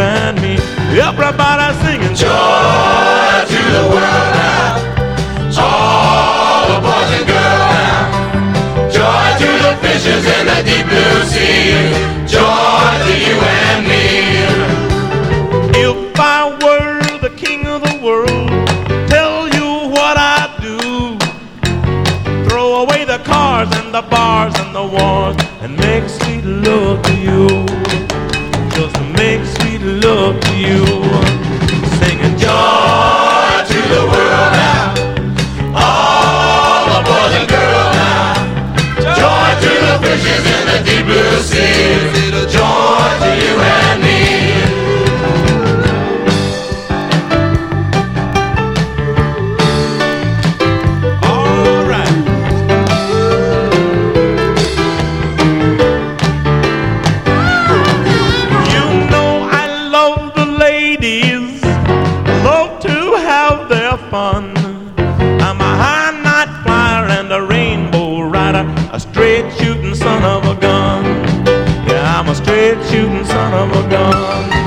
and me. Everybody singing Joy to the world now, all the boys and girls now. Joy to the fishes in the deep blue sea. Joy to you and me. If I were the king of the world, tell you what I'd do. Throw away the cars and the bars and the wars and make sweet love to you. Just make sweet love to you. Singing Joy to the world now, all the boys and girls now. Joy to the fishes in the deep blue sea. Joy to you and me. all right. You know I love the ladies, love to have their fun. I'm a high night flyer and a rainbow rider, a straight shooting son of a gun. Yeah, I'm a straight shooting son of a gun.